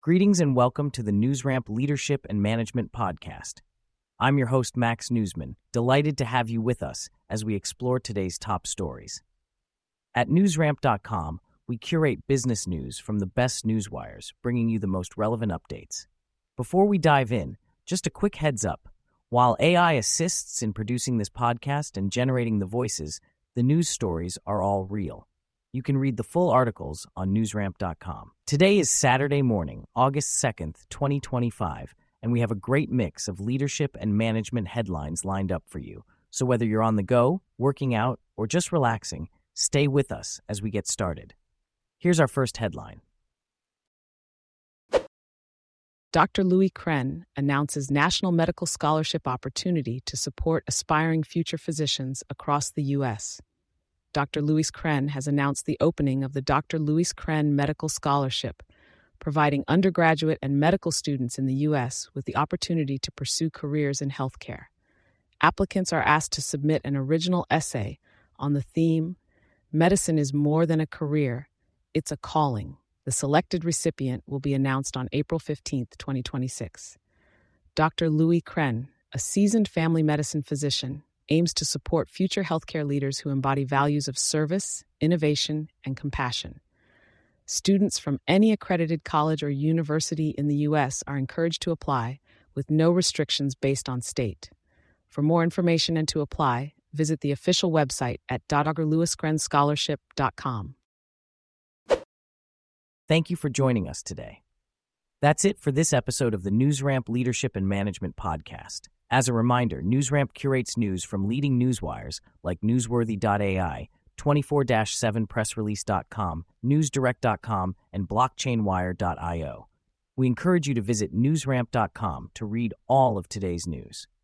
Greetings and welcome to the NewsRamp Leadership and Management Podcast. I'm your host, Max Newsman, delighted to have you with us as we explore today's top stories. At newsramp.com, we curate business news from the best newswires, bringing you the most relevant updates. Before we dive in, just a quick heads up. While AI assists in producing this podcast and generating the voices, the news stories are all real. You can read the full articles on newsramp.com. Today is Saturday morning, August 2nd, 2025, and we have a great mix of leadership and management headlines lined up for you. So whether you're on the go, working out, or just relaxing, stay with us as we get started. Here's our first headline. Dr. Louis Kren announces National Medical Scholarship opportunity to support aspiring future physicians across the U.S. Dr. Louis Kren has announced the opening of the Dr. Louis Kren Medical Scholarship, providing undergraduate and medical students in the U.S. with the opportunity to pursue careers in healthcare. Applicants are asked to submit an original essay on the theme, "Medicine is more than a career, it's a calling." The selected recipient will be announced on April 15, 2026. Dr. Louis Kren, a seasoned family medicine physician, aims to support future healthcare leaders who embody values of service, innovation, and compassion. Students from any accredited college or university in the U.S. are encouraged to apply, with no restrictions based on state. For more information and to apply, visit the official website at drlouiskrenscholarship.com. Thank you for joining us today. That's it for this episode of the NewsRamp Leadership and Management Podcast. As a reminder, NewsRamp curates news from leading newswires like Newsworthy.ai, 24/7pressrelease.com, NewsDirect.com, and BlockchainWire.io. We encourage you to visit newsramp.com to read all of today's news.